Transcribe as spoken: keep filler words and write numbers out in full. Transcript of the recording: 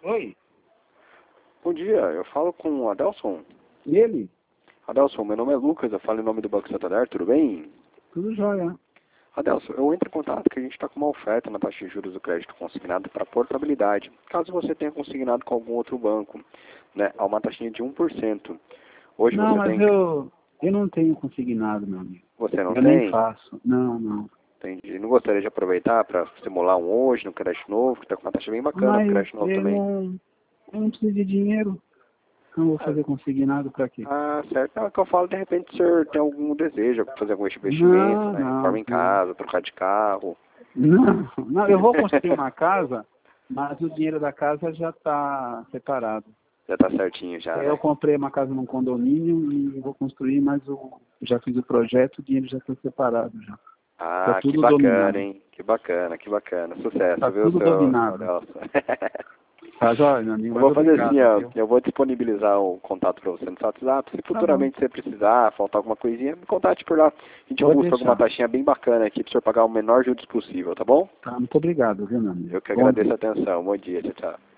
Oi, Bom dia, eu falo com o Adelson. e ele? Adelson, meu nome é Lucas, eu falo em nome do Banco Santander, tudo bem? Tudo jóia. Adelson, eu entro em contato que a gente está com uma oferta na taxa de juros do crédito consignado para portabilidade, caso você tenha consignado com algum outro banco, né, a uma taxinha de um por cento. Hoje Não, você mas tem... eu, eu não tenho consignado, meu amigo. Você não Eu nem tem? faço. Não, não. Entendi. Não gostaria de aproveitar para simular um hoje no crédito novo, que está com uma taxa bem bacana para Mas crédito novo eu também. não, eu não preciso de dinheiro. Não vou fazer consignado pra quê? Ah, certo. Não, é que eu falo, de repente o senhor tem algum desejo, fazer algum investimento, Não, né? Reforma não, em não. casa, trocar de carro. Não, não, eu vou construir uma casa, mas o dinheiro da casa já está separado. Já tá certinho já, Eu né? comprei uma casa num condomínio e vou construir, mas o, já fiz o projeto, o dinheiro já está separado já. Está Ah, que tudo bacana, dominado. hein? Que bacana, que bacana. Está Sucesso, viu, tudo seu dominado. Adelson? Tá jóia, meu amigo, Eu mas vou fazer assim, obrigado, ó. viu? Eu vou disponibilizar o contato para você no seu WhatsApp. Se Tá bom. futuramente você precisar, faltar alguma coisinha, me contate por lá. A gente Pode busca alguma deixar. taxinha bem bacana aqui para o senhor pagar o menor juros possível, tá bom? Tá, muito obrigado, viu, meu amigo? Eu que Bom agradeço a dia. atenção. Bom dia, tchau, tchau.